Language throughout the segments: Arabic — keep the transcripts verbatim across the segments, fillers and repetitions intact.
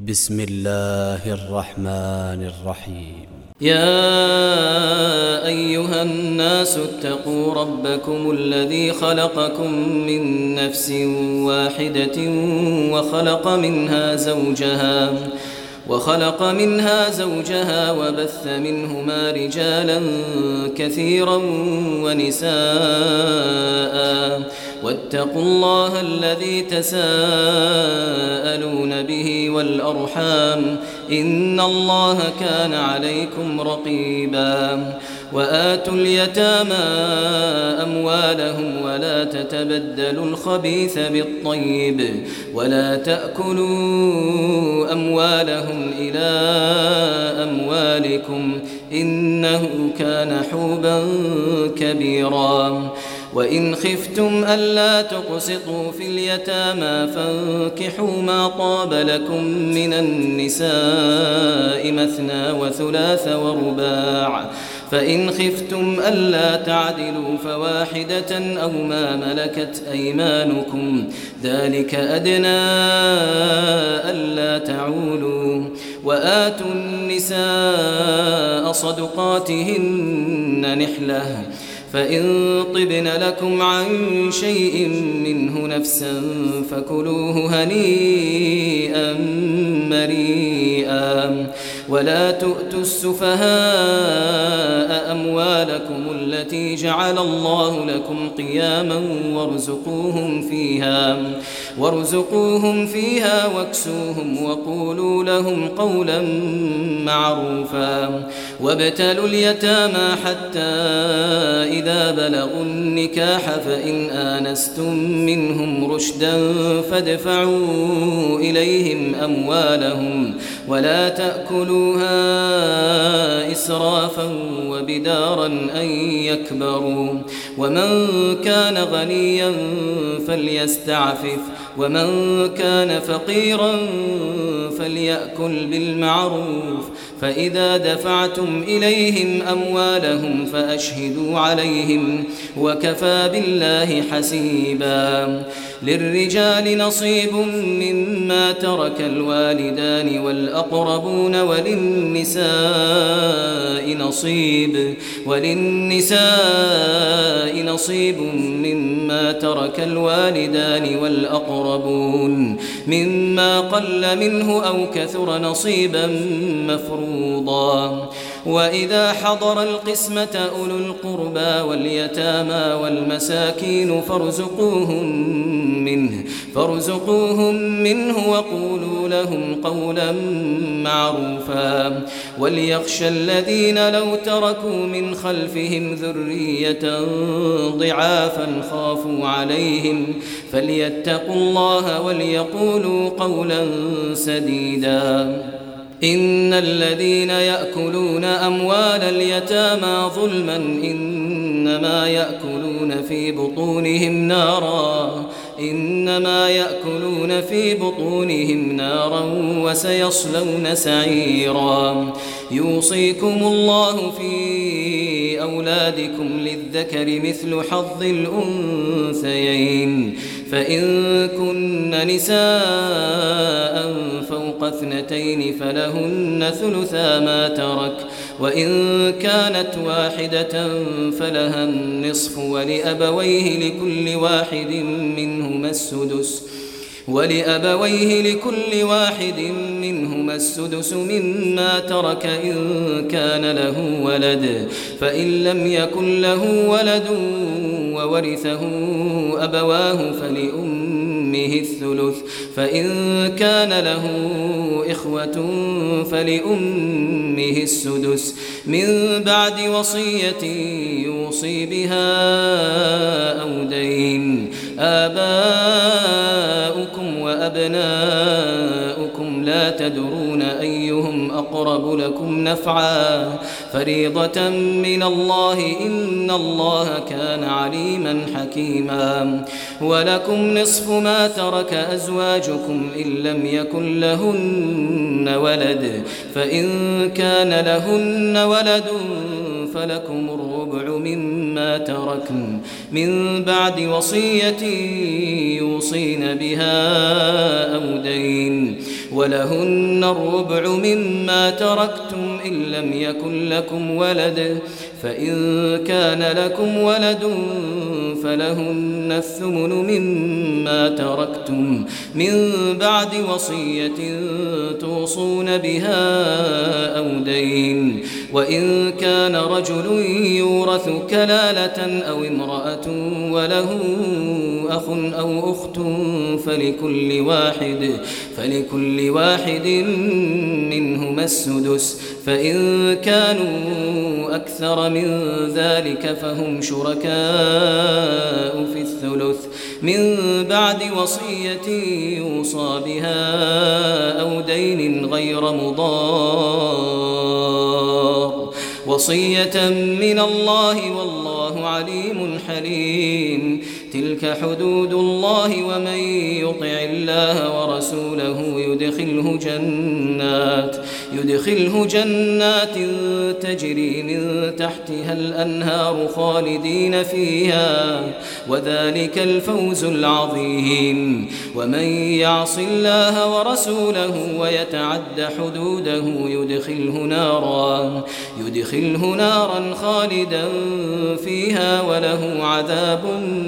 بسم الله الرحمن الرحيم. يا أيها الناس اتقوا ربكم الذي خلقكم من نفس واحدة وخلق منها زوجها وخلق منها زوجها وبث منهما رجالا كثيرا ونساء، واتقوا الله الذي تساءلون به والأرحام إن الله كان عليكم رقيبا. وآتوا اليتامى أموالهم ولا تتبدلوا الخبيث بالطيب ولا تأكلوا أموالهم إلى أموالكم إنه كان حوبا كبيرا. وإن خفتم ألا تقسطوا في اليتامى فانكحوا ما طاب لكم من النساء مثنى وثلاث ورباع، فإن خفتم ألا تعدلوا فواحدة أو ما ملكت أيمانكم ذلك أدنى ألا تعولوا. وآتوا النساء صدقاتهن نحلة، فإن طبن لكم عن شيء منه نفسا فكلوه هنيئا مريئا. ولا تؤتوا السفهاء أموالكم التي جعل الله لكم قياما وارزقوهم فيها وارزقوهم فيها واكسوهم وقولوا لهم قولا معروفا. وابتلوا اليتامى حتى إذا بلغوا النكاح فإن آنستم منهم رشدا فادفعوا إليهم أموالهم ولا تأكلوها إسرافا وبدارا أن يكبروا. ومن كان غنيا فليستعفف ومن كان فقيرا فليأكل بالمعروف. فإذا دفعتم إليهم أموالهم فأشهدوا عليهم وكفى بالله حسيبا. للرجال نصيب مما ترك الوالدان والأقربون وللنساء نصيب وللنساء نصيب مما ترك الوالدان والأقربون مما قل منه أو كثر نصيبا مفروضا. وإذا حضر القسمة أولو القربى واليتامى والمساكين فارزقوهم منه فارزقوهم منه وقولوا لهم قولا معروفا. وليخشى الذين لو تركوا من خلفهم ذرية ضعافا خافوا عليهم فليتقوا الله وليقولوا قولا سديدا. إن الذين يأكلون أموال اليتامى ظلما إنما يأكلون في بطونهم نارا إنما يأكلون في بطونهم نارا وسيصلون سعيرا. يوصيكم الله في أولادكم للذكر مثل حظ الأنثيين، فإن كن نساء فوق اثنتين فلهن ثلثا ما ترك، وإن كانت واحدة فلها النصف ولأبويه لكل واحد منهما السدس ولأبويه لكل واحد منهما السدس مما ترك إن كان له ولد، فإن لم يكن له ولد وورثه أبواه فلأمه الثلث، فإن كان له إخوة فلأمه السدس من بعد وصية يوصي بها أو دين. آباؤكم وأبناؤكم لا تدرون أيهم أقرب لكم نفعا فريضة من الله إن الله كان عليما حكيما. ولكم نصف ما ترك أزواجكم إن لم يكن لهن ولد، فإن كان لهن ولد فلكم الربع مما تركن من بعد وصية يوصين بها أو دين. ولهن الربع مما تركتم إن لم يكن لكم ولد فإن كان لكم ولد فلهن الثمن مما تركتم من بعد وصية توصون بها أو دين وإن كان رجل يورث كلالة أو امرأة وله أخ أو أخت فلكل واحد فلكل واحد منهما السدس فإن كانوا أكثر من ذلك فهم شركاء في الثلث من بعد وصية يوصى بها أو دين غير مضار وصية من الله والله عليم حليم تلك حدود الله ومن يطع الله ورسوله يدخله جنات يدخله جنات تجري من تحتها الأنهار خالدين فيها وذلك الفوز العظيم ومن يعص الله ورسوله ويتعد حدوده يدخله نارا يدخله نارا خالدا فيها وله عذاب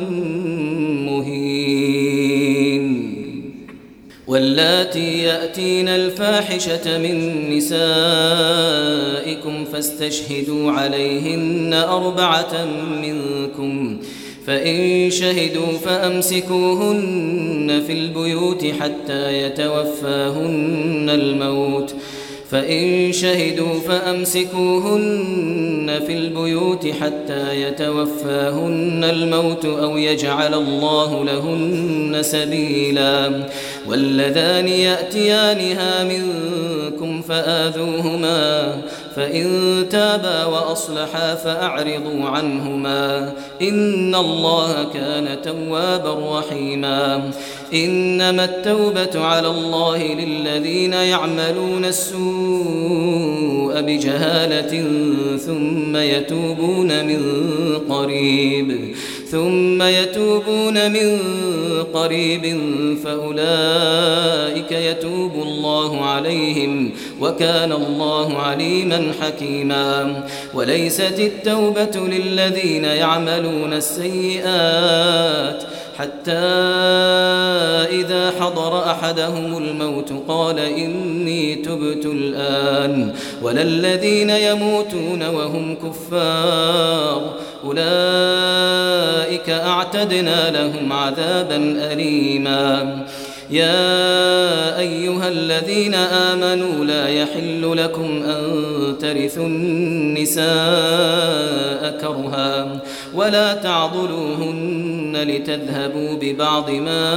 مهين واللاتي يأتين الفاحشة من نسائكم فاستشهدوا عليهن أربعة منكم فإن شهدوا فأمسكوهن في البيوت حتى يتوفاهن الموت فإن شهدوا فأمسكوهن في البيوت حتى يتوفاهن الموت أو يجعل الله لهن سبيلا واللذان يأتيانها منكم فآذوهما فإن تابا وأصلحا فأعرضوا عنهما إن الله كان توابا رحيما إنما التوبة على الله للذين يعملون السوء بجهالة ثم يتوبون من قريب ثم يتوبون من قريب فأولئك يتوب الله عليهم وكان الله عليما حكيما وليست التوبة للذين يعملون السيئات حتى إذا حضر أحدهم الموت قال إني تبت الآن ولا الذين يموتون وهم كفار أولئك أعتدنا لهم عذابا أليما يا أيها الذين آمنوا لا يحل لكم أن ترثوا النساء كرها ولا تعضلوهن لتذهبوا ببعض ما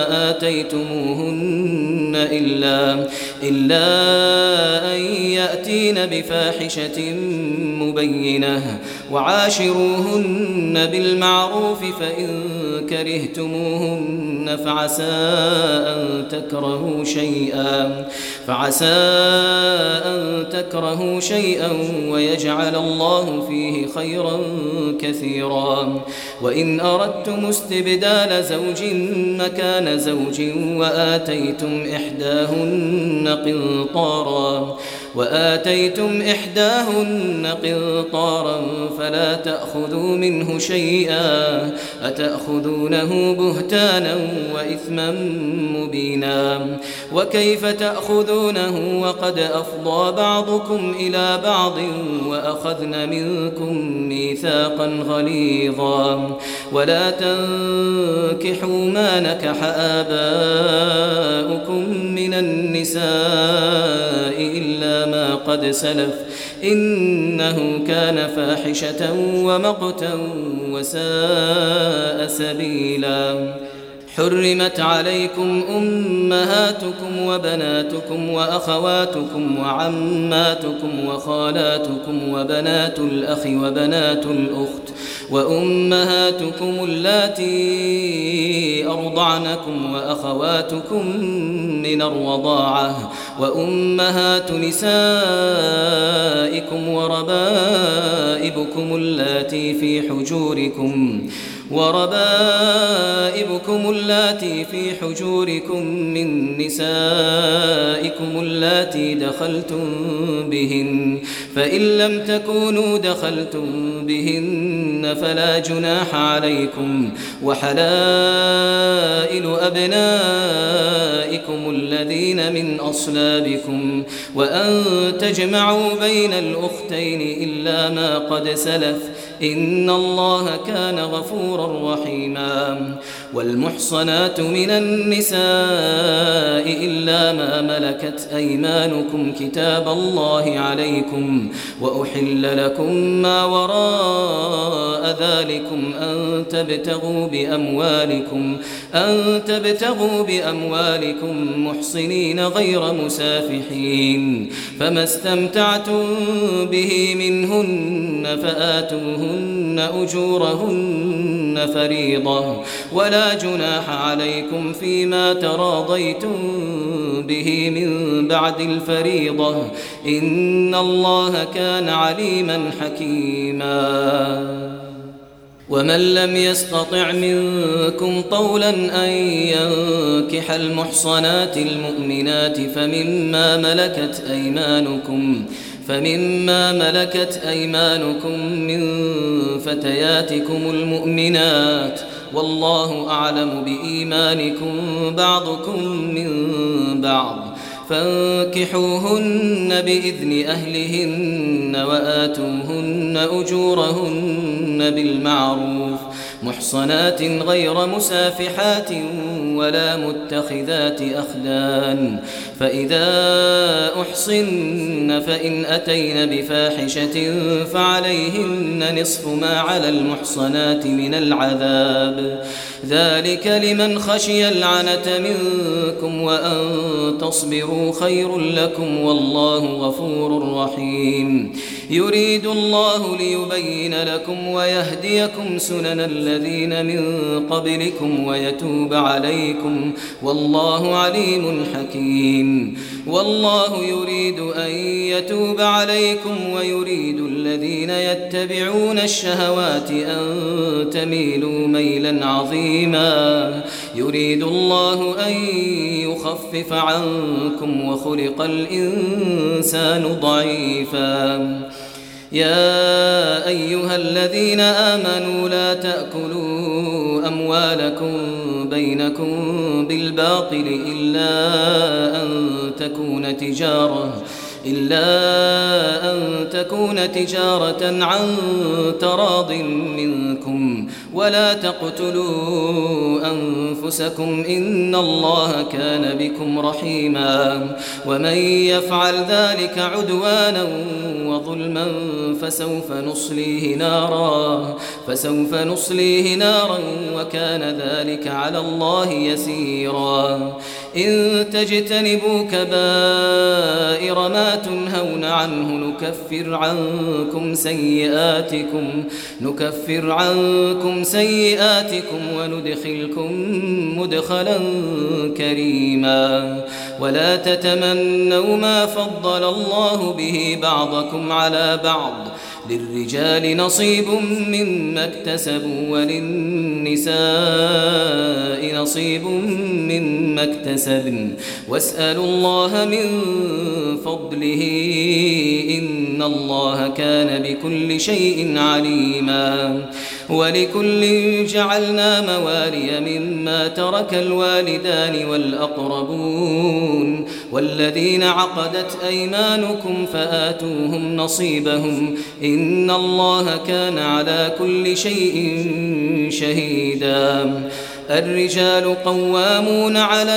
آتيتموهن إلا, إلا أن يأتين بفاحشة مبينة وعاشروهن بالمعروف فإن كرهتموهن فعسى أن تكرهوا شيئا فعسى أن تكرهوا شيئا ويجعل الله فيه خيرا كثيرا وإن أردتم استبدال زوج مكان زوج وآتيتم إحداهن قنطارا وآتيتم إحداهن قنطارا فلا تأخذوا منه شيئا أتأخذونه بهتانا وإثما مبينا وكيف تأخذونه وقد أفضى بعضكم إلى بعض وأخذن منكم ميثاقا غليظا ولا تنكحوا ما نكح آباؤكم من النساء إلا ما قد سلف إنه كان فاحشة ومقتا وساء سبيلا حرمت عليكم أمهاتكم وبناتكم وأخواتكم وعماتكم وخالاتكم وبنات الأخ وبنات الأخت وأمهاتكم اللاتي أرضعنكم وأخواتكم من الرضاعة وأمهات نسائكم وربائبكم اللاتي في حجوركم وربائبكم اللاتي في حجوركم من نسائكم نسائكم اللاتي دخلتم بهن، فإن لم تكونوا دخلتم بهن فلا جناح عليكم، وحلائل أبنائكم الذين من أصلابكم، وأن تجمعوا بين الأختين إلا ما قد سلف، إن الله كان غفورا رحيما. والمحصنات من النساء إلا ما ملكت أيمانكم كتاب الله عليكم، وأحل لكم ما وراء ذلكم أن تبتغوا بأموالكم أن تبتغوا بأموالكم محصنين غير مسافحين، فما استمتعتم به منهن فآتوهن أجورهن فريضة، ولا جناح عليكم فيما تراضيتم به من بعد الفريضة، إن الله كان عليما حكيما. ومن لم يستطع منكم طولا أن ينكح المحصنات المؤمنات فمما ملكت أيمانكم فمما ملكت أيمانكم من فتياتكم المؤمنات، والله أعلم بإيمانكم بعضكم من بعض، فانكحوهن بإذن أهلهن وآتوهن أجورهن بالمعروف، محصنات غير مسافحات ولا متخذات أخدان، فإذا أحصن فإن أتين بفاحشة فعليهن نصف ما على المحصنات من العذاب، ذلك لمن خشي العنة منكم، وأن تصبروا خير لكم، والله غفور رحيم. يريد الله ليبين لكم ويهديكم سنن الذين من قبلكم ويتوب عليكم، والله عليم حكيم. والله يريد أن يتوب عليكم ويريد الذين يتبعون الشهوات أن تميلوا ميلا عظيما، يريد الله أن يخفف عنكم وخلق الإنسان ضعيفا. يا أيها الذين آمنوا لا تأكلوا أموالكم بينكم بالباطل إلا أن تكون تجارة إلا أن تكون تجارة عن تراض منكم، ولا تقتلوا أنفسكم إن الله كان بكم رحيما، ومن يفعل ذلك عدوانا وظلما فسوف نصليه نارا فسوف نصليه نارا وكان ذلك على الله يسيرا. إن تجتنبوا كبائر ما تنهون عنه نكفر عنكم سيئاتكم نكفر عنكم سيئاتكم وندخلكم مدخلا كريما. ولا تتمنوا ما فضل الله به بعضكم على بعض، للرجال نصيب مما اكتسبوا وللنساء نصيب مما اكتسبن، واسألوا الله من فضله إن الله كان بكل شيء عليما. ولكل جعلنا موالي مما ترك الوالدان والأقربون والذين عقدت أيمانكم فآتوهم نصيبهم إن الله كان على كل شيء شهيدا. الرجال قوامون على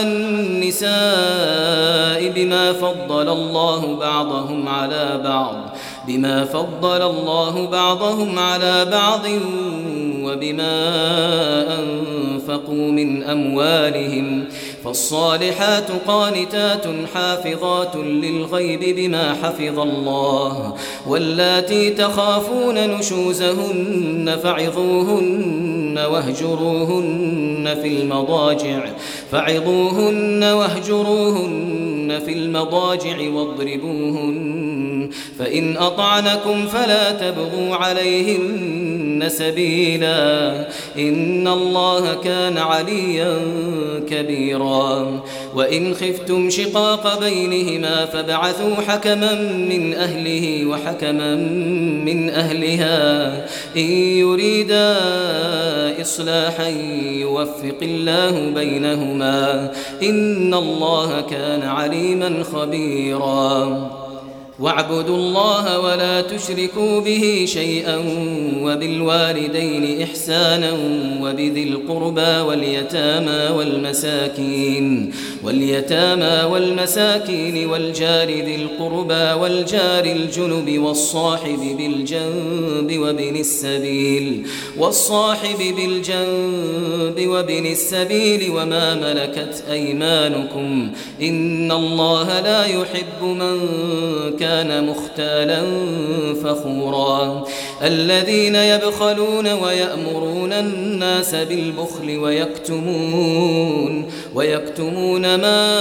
النساء بما فضل الله بعضهم على بعض بما فضل الله بعضهم على بعض وبما أنفقوا من أموالهم، فالصالحات قانتات حافظات للغيب بما حفظ الله. واللاتي تخافون نشوزهن فعظوهن واهجروهن في المضاجع فعظوهن واهجروهن في المضاجع واضربوهن، فإن أطعنكم فلا تبغوا عليهن يهدين سبيلا إن الله كان عليا كبيرا وإن خفتم شقاق بينهما فابعثوا حكما من أهله وحكما من أهلها إن يريدا إصلاحا يوفق الله بينهما إن الله كان عليما خبيرا واعبدوا الله ولا تشركوا به شيئا وبالوالدين إحسانا وبذي القربى واليتامى والمساكين واليتامى والمساكين والجار ذي القربى والجار الجنب والصاحب بالجنب وابن السبيل والصاحب بالجنب وابن السبيل وما ملكت أيمانكم إن الله لا يحب من كان كان مختالا فخورا الذين يبخلون ويأمرون الناس بالبخل ويكتمون ويكتمون ما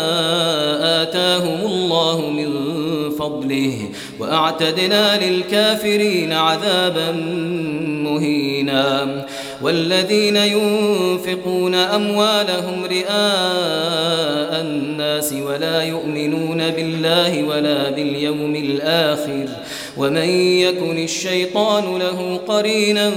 آتاهم الله من فضله وأعتدنا للكافرين عذابا مهينا والذين ينفقون أموالهم رئاء الناس ولا يؤمنون بالله ولا باليوم الآخر ومن يكن الشيطان له قرينا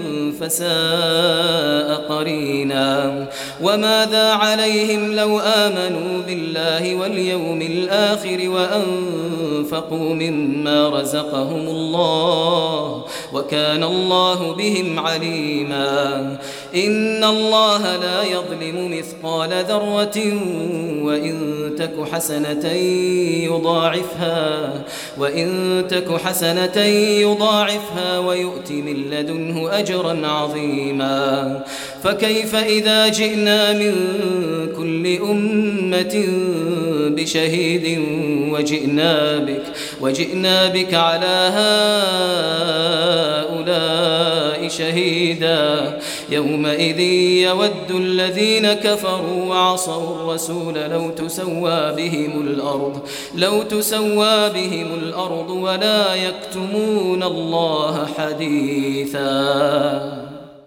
فساء قرينا وماذا عليهم لو آمنوا بالله واليوم الآخر وأنفقوا مما رزقهم الله وكان الله بهم عليما إن الله لا يظلم مثقال ذرة وإن تك حسنة يضاعفها وإن تك حسنة يضاعفها ويؤت من لدنه أجرا عظيما فكيف إذا جئنا من كل أمة بشهيد وجئنا بك وجئنا بك على هؤلاء شهيدا يومئذ يود الذين كفروا وعصوا الرسول لو تسوى بهم الأرض لو تسوى بهم الأرض ولا يكتمون الله حديثا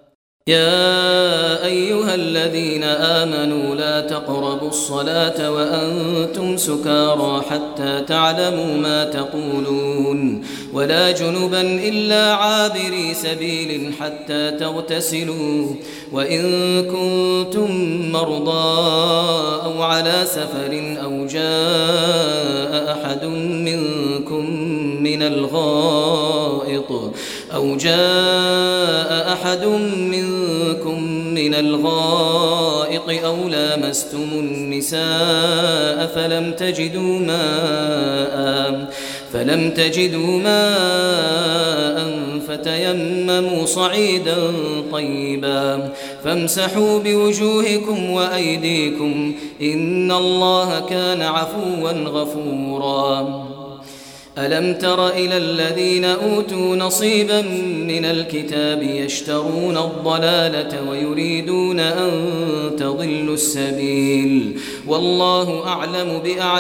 يا أيها الذين آمنوا لا تقربوا الصلاة وأنتم سكارى حتى تعلموا ما تقولون ولا جنبا إلا عابري سبيل حتى تغتسلوا وإن كنتم مرضى أو على سفر أو جاء أحد منكم من الغائط أو جاء أحد منكم من الغائط أو لامستم النساء فلم تجدوا ماء فلم تجدوا ماء فتيمموا صعيدا طيبا فامسحوا بوجوهكم وأيديكم إن الله كان عفوا غفورا ألم تر إلى الذين أوتوا نصيبا من الكتاب يشترون الضلالة ويريدون أن تضلوا السبيل والله أعلم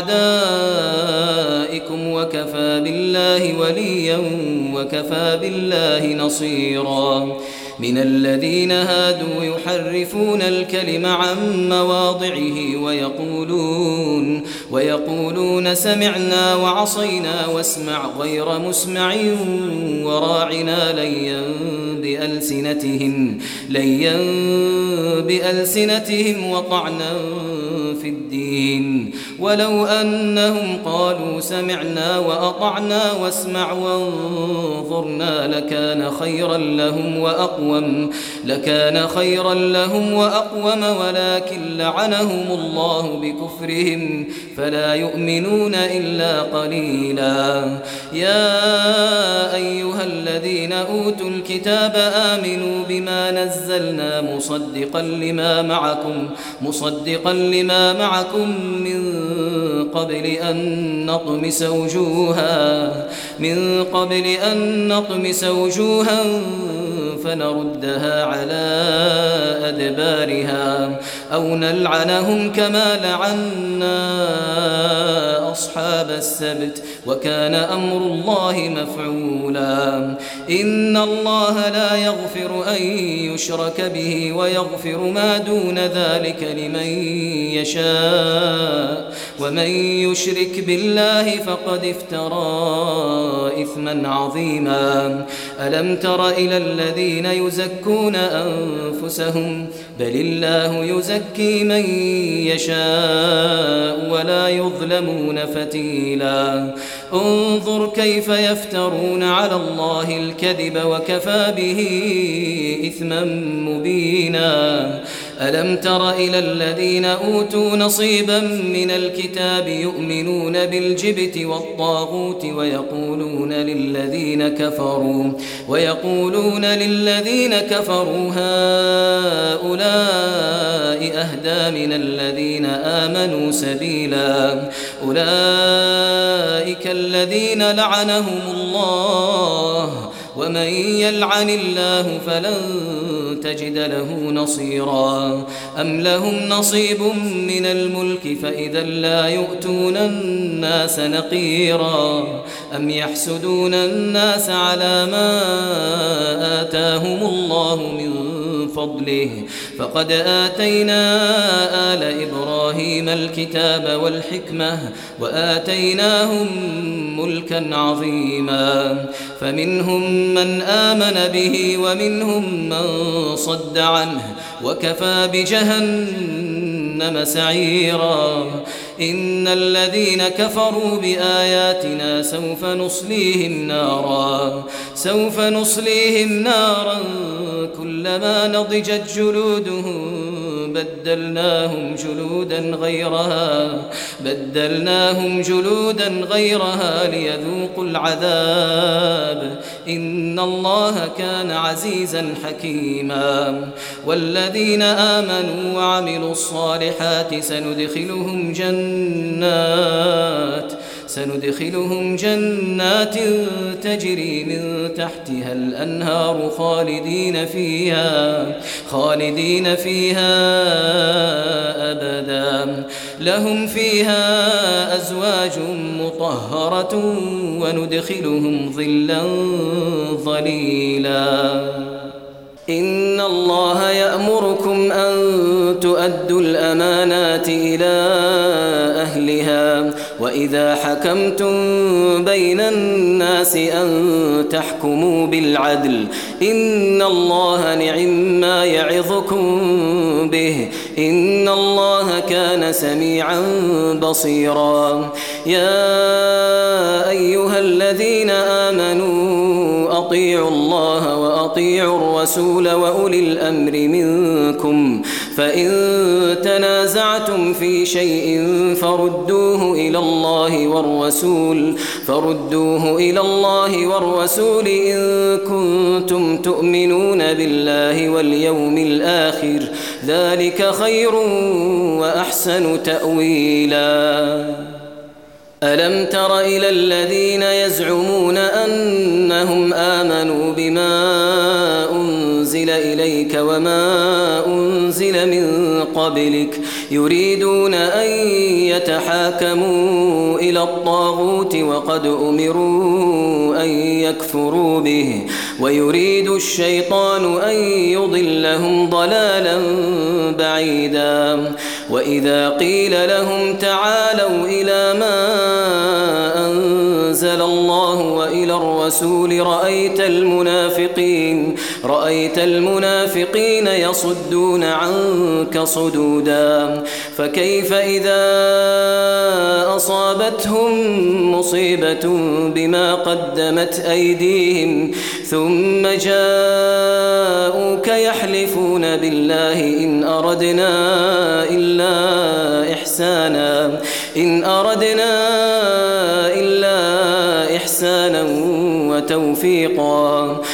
بأعدائكم وكفى بالله وليا وكفى بالله نصيرا من الذين هادوا يحرفون الكلم عن مواضعه ويقولون ويقولون سمعنا وعصينا واسمع غير مسمع وراعنا ليا بألسنتهم ليا بألسنتهم وطعنا في الدين ولو أنهم قالوا سمعنا وأطعنا واسمع وانظرنا لكان خيرا لهم وأقوم لكان خيرا لهم وأقوم ولكن لعنهم الله بكفرهم فلا يؤمنون إلا قليلا يا أيها الذين أوتوا الكتاب آمنوا بما نزلنا مصدقا لما معكم مصدقا لما معكم من قبل أن نطمس وجوها من قبل أن نطمس وجوها فنردها على أدبارها أو نلعنهم كما لعنا أصحاب السبت وكان أمر الله مفعولا إن الله لا يغفر أن يشرك به ويغفر ما دون ذلك لمن يشاء ومن يشرك بالله فقد افترى إثما عظيما ألم تر إلى الذين يزكون أنفسهم بل الله يزكي من يشاء ولا يظلمون فتيلا انظر كيف يفترون على الله الكذب وكفى به إثما مبينا ألم تر إلى الذين أوتوا نصيبا من الكتاب يؤمنون بالجبت والطاغوت ويقولون للذين كفروا ويقولون للذين كفروا هؤلاء أهدى من الذين آمنوا سبيلا أولئك الذين لعنهم الله ومن يلعن الله فلن تجد له نصيرا أم لهم نصيب من الملك فإذا لا يؤتون الناس نقيرا أم يحسدون الناس على ما آتاهم الله من فضله فقد آتينا آل إبراهيم الكتاب والحكمة وآتيناهم ملكا عظيما فمنهم من آمن به ومنهم من صد عنه وكفى بجهنم سعيرا إن الذين كفروا بآياتنا سوف نصليهم نارا سوف نصليهم نارا كلما نضجت جلودهم بدلناهم جلودا غيرها بدلناهم جلودا غيرها ليذوقوا العذاب إن الله كان عزيزا حكيما والذين آمنوا وعملوا الصالحات سندخلهم جنات سندخلهم جنات تجري من تحتها الأنهار خالدين فيها خالدين فيها أبدا لهم فيها أزواج مطهرة وندخلهم ظلا ظليلا إن الله يأمركم أن تؤدوا الأمانات إلى أهلها وإذا حكمتم بين الناس أن تحكموا بالعدل إن الله نعما يعظكم به إن الله كان سميعا بصيرا يا أيها الذين آمنوا أطيعوا الله وأطيعوا الرسول وأولي الأمر منكم فإن تنازعتم في شيء فردوه إلى الله والرسول فردوه إلى الله والرسول إن كنتم تؤمنون بالله واليوم الآخر ذلك خير وأحسن تأويلا ألم تر إلى الذين يزعمون أنهم آمنوا بما أنزل إليك وما أنزل من قبلك يريدون أن يتحاكموا إلى الطاغوت وقد أمروا أن يكفروا به ويريد الشيطان أن يضلهم ضلالا بعيدا وإذا قيل لهم تعالوا إلى ما أنزل الله وإلى الرسول رأيت المنافقين رأيت المنافقين يصدون عنك صدودا فكيف إذا أصابتهم مصيبة بما قدمت أيديهم ثم جاءوك يحلفون بالله إن أردنا إلا إحسانا إن أردنا إلا إحسانا وتوفيقا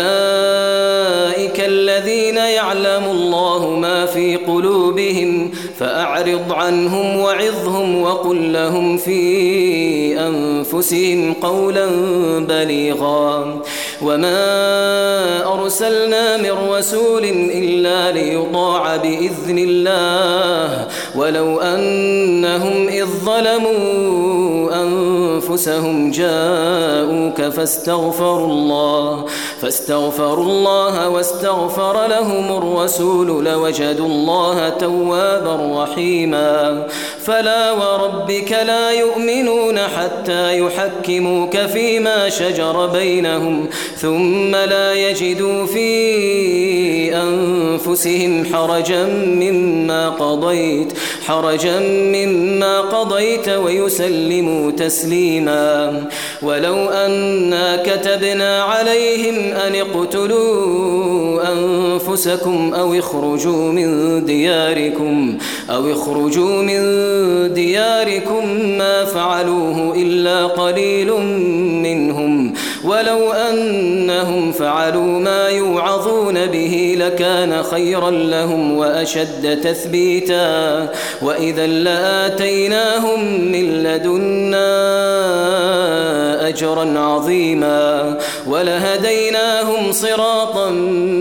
أولئك الذين يعلم الله ما في قلوبهم فأعرض عنهم وعظهم وقل لهم في أنفسهم قولا بليغا وما أرسلنا من رسول إلا ليطاع بإذن الله ولو أنهم إذ ظلموا أنفسهم جاءوك فاستغفروا الله فاستغفروا الله واستغفر لهم الرسول لوجدوا الله توابا رحيما فلا وربك لا يؤمنون حتى يحكموك فيما شجر بينهم ثم لا يجدوا في أنفسهم حرجا مما قضيت حرجا مما قضيت ويسلموا تسليما ولو أنا كتبنا عليهم أن اقتلوا أنفسكم أو اخرجوا من دياركم أو اخرجوا من دياركم ما فعلوه إلا قليل منهم ولو أنهم فعلوا ما يوعظون به لكان خيرا لهم وأشد تثبيتا وإذا لآتيناهم من لدنا أجرا عظيما ولهديناهم صراطا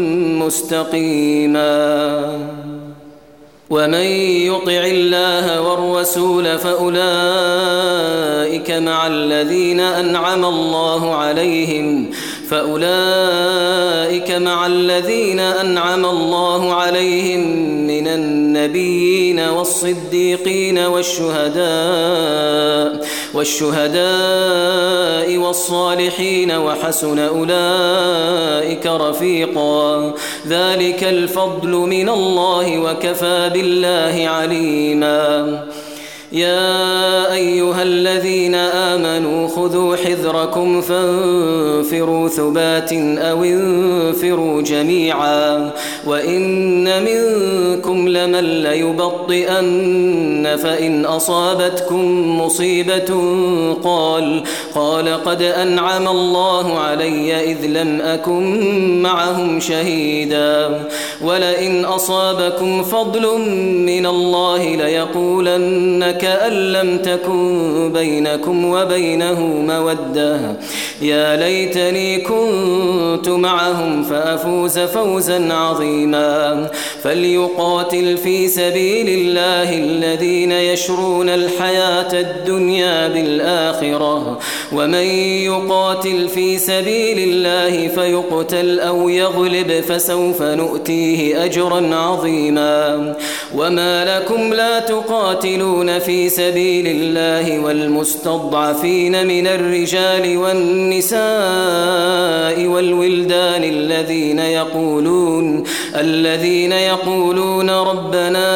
مستقيما ومن يطع الله والرسول فأولئك مع الذين أنعم الله عليهم فأولئك مع الذين أنعم الله عليهم من النبيين والصديقين والشهداء والشهداء والصالحين وحسن أولئك رفيقا ذلك الفضل من الله وكفى بالله عليما يا أيها الذين آمنوا خذوا حذركم فانفروا ثبات أو انفروا جميعا وإن منكم لمن ليبطئن فإن أصابتكم مصيبة قال قال قد أنعم الله علي إذ لم أكن معهم شهيدا ولئن أصابكم فضل من الله ليقولن كأن لم تكن بينكم وبينه مودة يا ليتني كنت معهم فأفوز فوزا عظيما فليقاتل في سبيل الله الذين يشرون الحياة الدنيا بالآخرة ومن يقاتل في سبيل الله فيقتل أو يغلب فسوف نؤتيه أجرا عظيما وما لكم لا تقاتلون في سبيل الله والمستضعفين من الرجال والنساء والولدان الذين يقولون الذين يقولون ربنا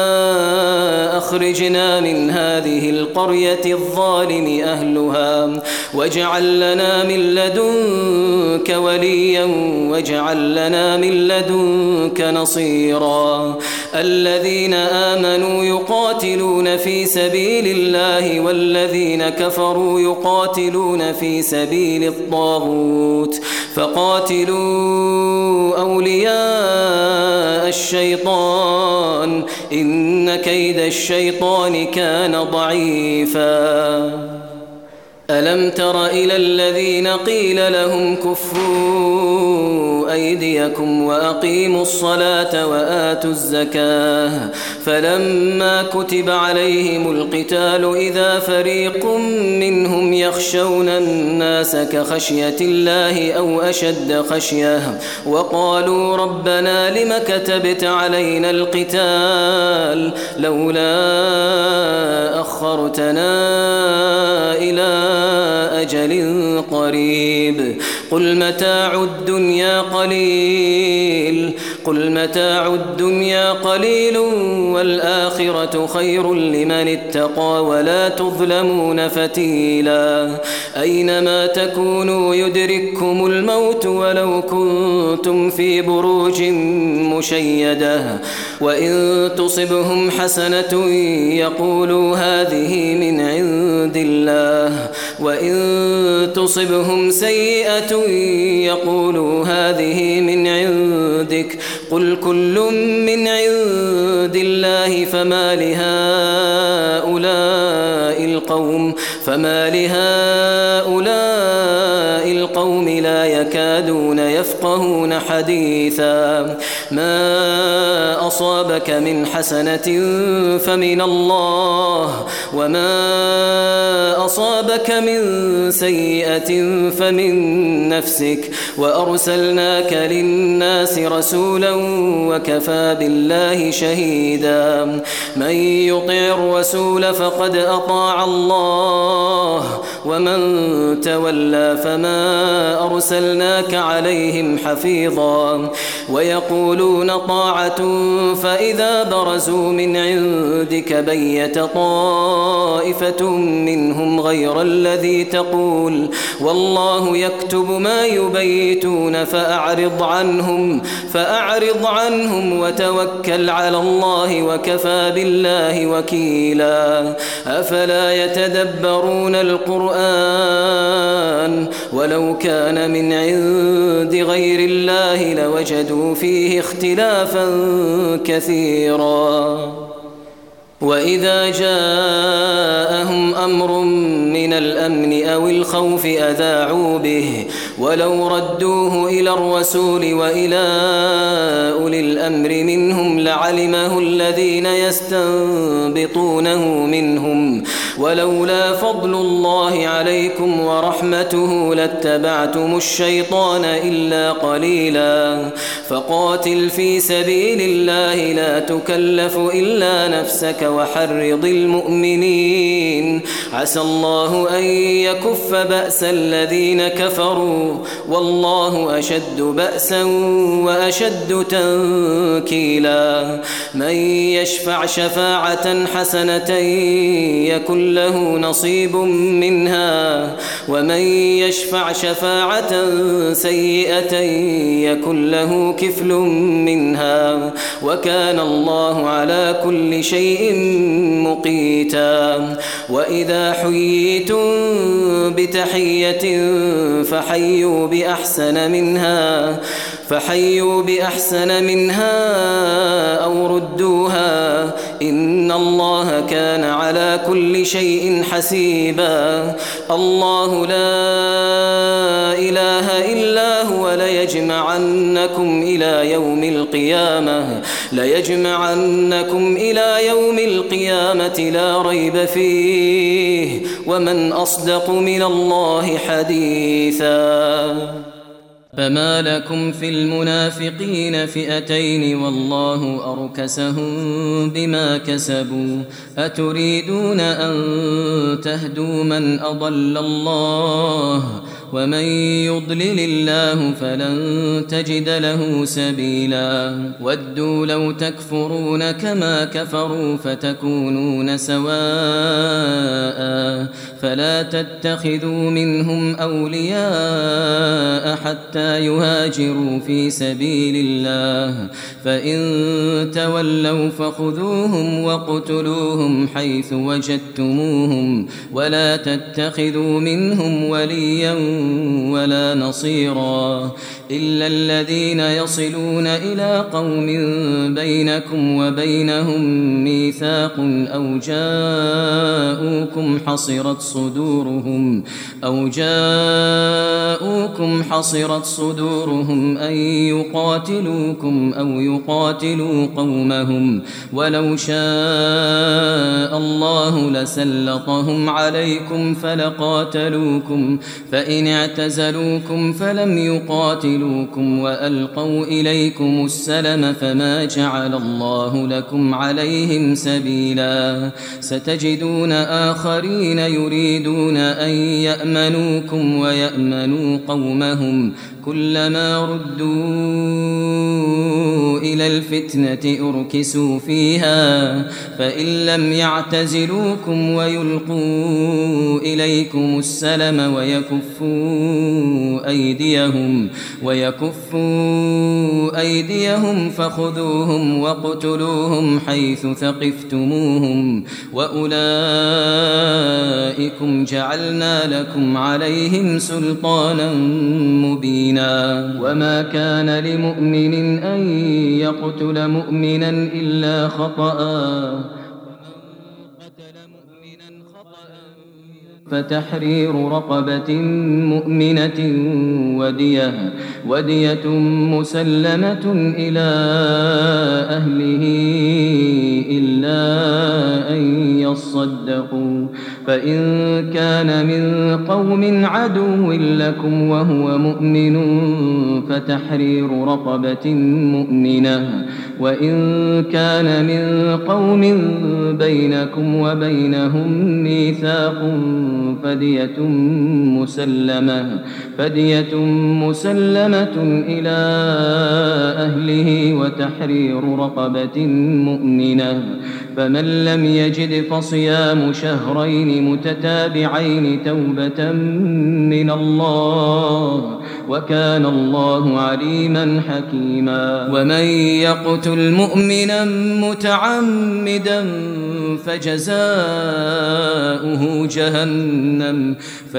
أخرجنا من هذه القرية الظالم أهلها واجعل لنا من لدنك وليا واجعل لنا من لدنك نصيرا الذين آمنوا يقاتلون في سبيل الله والذين كفروا يقاتلون في سبيل الطاغوت فقاتلوا أولياء الشيطان إن كيد الشيطان كان ضعيفا ألم تر إلى الذين قيل لهم كفوا أيديكم وأقيموا الصلاة وآتوا الزكاة فلما كتب عليهم القتال إذا فريق منهم يخشون الناس كخشية الله أو أشد خشية وقالوا ربنا لم كتبت علينا القتال لولا أخرتنا إلى أجل قريب قل متاع الدنيا قليل قل متاع الدنيا قليل والآخرة خير لمن اتقى ولا تظلمون فتيلا أينما تكونوا يدرككم الموت ولو كنتم في بروج مشيدة وإن تصبهم حسنة يقولوا هذه من عند الله وإن تصبهم سيئة يقولوا هذه من عندك قل كل من عند الله فما لهؤلاء القوم فما لهؤلاء القوم لا يكادون يفقهون حديثا ما أصابك من حسنة فمن الله وما أصابك من سيئة فمن نفسك وأرسلناك للناس رسولا وكفى بالله شهيدا من يطع الرسول فقد أطاع الله ومن تولى فما أرسلناك عليهم حفيظا ويقولون طاعة فإذا برزوا من عندك بيت طائفة منهم غير الذي تقول والله يكتب ما يبيتون فأعرض عنهم فأعرض عنهم وتوكل على الله وكفى بالله وكيلا أفلا يتدبرون القرآن ولو كان من عند غير الله لوجدوا فيه اختلافا كثيرا وإذا جاءهم أمر من الأمن أو الخوف أذاعوا به ولو ردوه إلى الرسول وإلى أولي الأمر منهم لعلمه الذين يستنبطونه منهم ولولا فضل الله عليكم ورحمته لاتبعتم الشيطان إلا قليلا فقاتل في سبيل الله لا تكلف إلا نفسك وحرض المؤمنين عسى الله أن يكف بأس الذين كفروا والله أشد بأسا وأشد تنكيلا من يشفع شفاعة حسنة يكن له نصيب منها ومن يشفع شفاعة سيئة يكن له كفل منها وكان الله على كل شيء مقيتا وإذا حييتم بتحية فحيوا بأحسن منها فحيوا بأحسن منها أو ردوها إن الله كان على كل شيء حسيبا الله لا إله إلا هو ليجمعنكم إلى يوم القيامة ليجمعنكم إلى يوم القيامة لا ريب فيه ومن أصدق من الله حديثا فما لكم في المنافقين فئتين والله أركسهم بما كسبوا أتريدون أن تهدوا من أضل الله ومن يضلل الله فلن تجد له سبيلا ودوا لو تكفرون كما كفروا فتكونون سواء فلا تتخذوا منهم أولياء حتى يهاجروا في سبيل الله فإن تولوا فخذوهم وقتلوهم حيث وجدتموهم ولا تتخذوا منهم وليا ولا نصيرا إلا الذين يصلون إلى قوم بينكم وبينهم ميثاق أو جاءوكم حصرت صدورهم أو جاءوكم حصرت صدورهم أن يقاتلوكم أو يقاتلوا قومهم ولو شاء الله لسلطهم عليكم فلقاتلوكم فإن اعتزلوكم فلم يقاتلوكم وألقوا إليكم السلم فما جعل الله لكم عليهم سبيلا ستجدون آخرين يريدون أن يأمنوكم ويأمنوا قومهم كلما ردوا إلى الفتنة أركسوا فيها فإن لم يعتزلوكم ويلقوا إليكم السلم ويكفوا أيديهم ويكفوا أيديهم فخذوهم وقتلوهم حيث ثقفتموهم وأولئكم جعلنا لكم عليهم سلطانا مبينا وما كان لمؤمن أن يقتل مؤمنا إلا خطأ ومن قتل مؤمنا خطأ فتحرير رقبة مؤمنة ودية, ودية مسلمة إلى أهله إلا أن يصدقوا. فإن كان من قوم عدو لكم وهو مؤمن فتحرير رقبة مؤمنة، وإن كان من قوم بينكم وبينهم ميثاق فدية مسلمة, فدية مسلمة إلى أهله وتحرير رقبة مؤمنة. فمن لم يجد فصيام شهرين متتابعين توبة من الله وكان الله عليما حكيما. ومن يقتل مؤمنا متعمدا فجزاؤه جهنم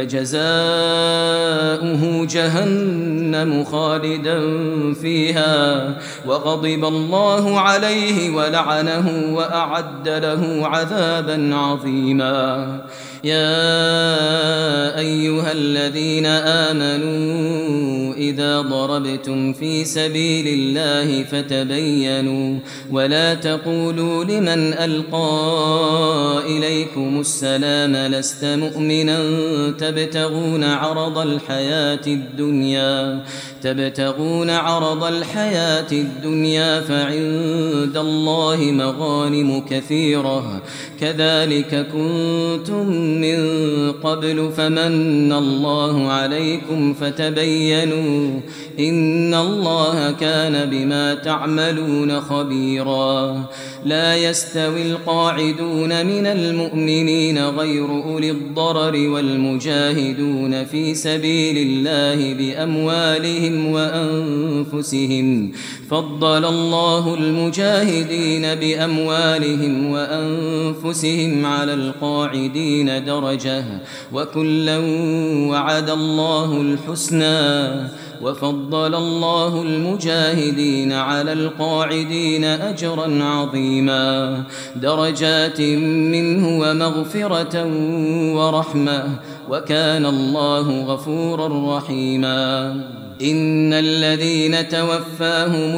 فجزاؤه جهنم خالدا فيها وغضب الله عليه ولعنه وأعد له عذابا عظيما. يا أيها الذين آمنوا إذا ضربتم في سبيل الله فتبينوا ولا تقولوا لمن ألقى إليكم السلام لست مؤمنا تبتغون عرض الحياة الدنيا تبتغون عرض الحياة الدنيا فعند الله مغانم كثيرة كذلك كنتم من قبل فمن الله عليكم فتبينوا إن الله كان بما تعملون خبيرا. لا يستوي القاعدون من المؤمنين غير أولي الضرر والمجاهدون في سبيل الله بأموالهم وأنفسهم فضل الله المجاهدين بأموالهم وأنفسهم على القاعدين درجة وكلا وعد الله الحسنى وفضل الله المجاهدين على القاعدين أجرا عظيما درجات منه ومغفرة ورحمة وكان الله غفورا رحيما. إن الذين توفاهم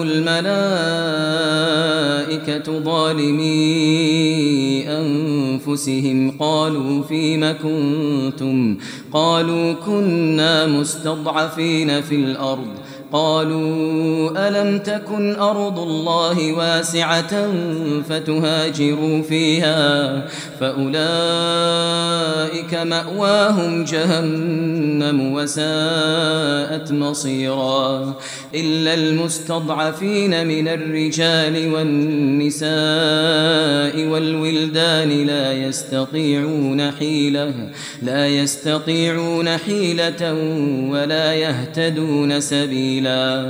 الملائكة ظالمي أنفسهم قالوا فيم كنتم قالوا كنا مستضعفين في الأرض قالوا ألم تكن أرض الله واسعة فتهاجروا فيها فأولئك مأواهم جهنم وساءت مصيرا. إلا المستضعفين من الرجال والنساء والولدان لا يستطيعون حيلة لا يستطيعون حيلة ولا يهتدون سبيلا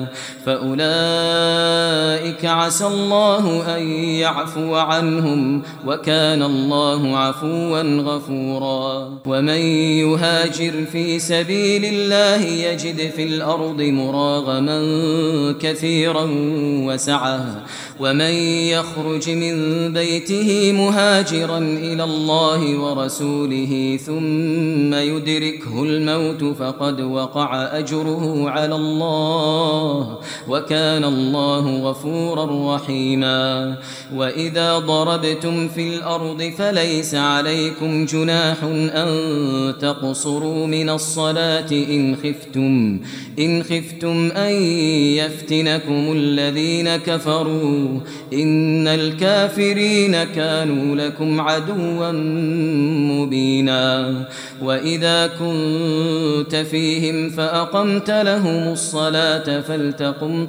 فأولئك عسى الله أن يعفو عنهم وكان الله عفوا غفورا. ومن يهاجر في سبيل الله يجد في الأرض مراغما كثيرا وسعة ومن يخرج من بيته مهاجرا إلى الله ورسوله ثم يدركه الموت فقد وقع أجره على الله وكان الله غفورا رحيما. وإذا ضربتم في الأرض فليس عليكم جناح أن تقصروا من الصلاة إن خفتم إن خفتم أن يفتنكم الذين كفروا إن الكافرين كانوا لكم عدوا مبينا. وإذا كنت فيهم فأقمت لهم الصلاة فلتقم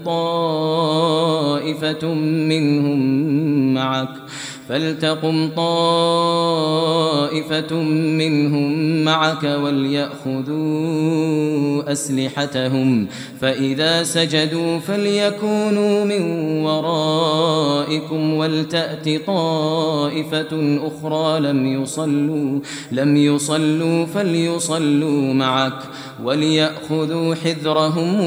طائفة منهم معك فلتقم طائفة منهم معك وليأخذوا أسلحتهم فإذا سجدوا فليكونوا من ورائكم ولتأت طائفة أخرى لم يصلوا لم يصلوا فليصلوا معك وليأخذوا حذرهم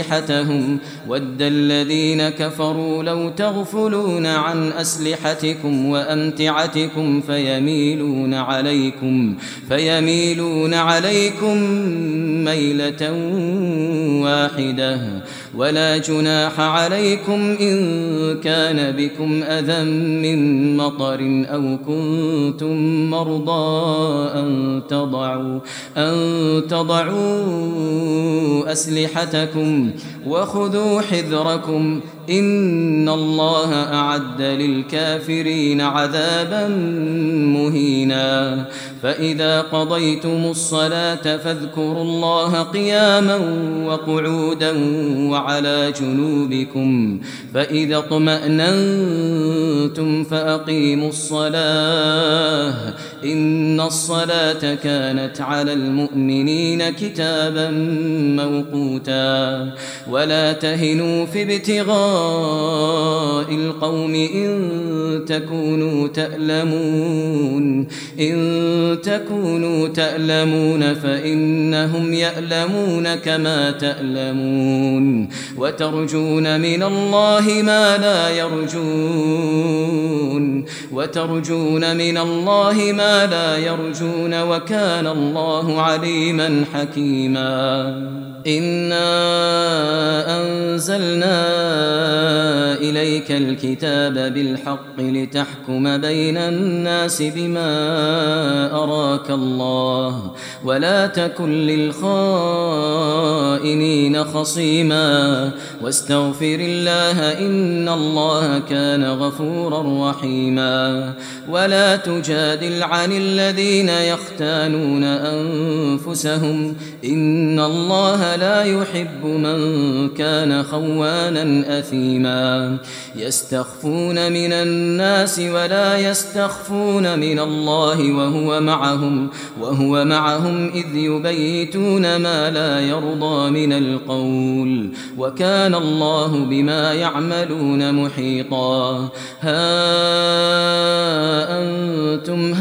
وأسلحتهم ود الذين كفروا لو تغفلون عن أسلحتكم ألسنتكم وأمتعتكم فيميلون عليكم فيميلون عليكم ميلة واحدة ولا جناح عليكم إن كان بكم أذى من مطر أو كنتم مرضى أن تضعوا أن تضعوا أسلحتكم وخذوا حذركم إن الله أعد للكافرين عذابا مهينا فإذا قضيتم الصلاة فاذكروا الله قياما وقعودا وعلى جنوبكم فإذا اطمأننتم فأقيموا الصلاة إن الصلاة كانت على المؤمنين كتابا موقوتا ولا تهنوا في ابتغاء القوم إن تكونوا تألمون إن تكونوا تألمون فإنهم يألمون كما تألمون وترجون من الله ما لا يرجون وترجون من الله ما لا يرجون وكان الله عليما حكيما إنا أنزلنا إليك الكتاب بالحق لتحكم بين الناس بما أراك الله ولا تكن للخائنين خصيما واستغفر الله إن الله كان غفورا رحيما ولا تجادل عن الذين يختانون أنفسهم إن الله لا يحب من كان خوانا أثيما يستخفون من الناس ولا يستخفون من الله وهو معهم وهو معهم إذ يبيتون ما لا يرضى من القول وكان الله بما يعملون محيطا ها أنتم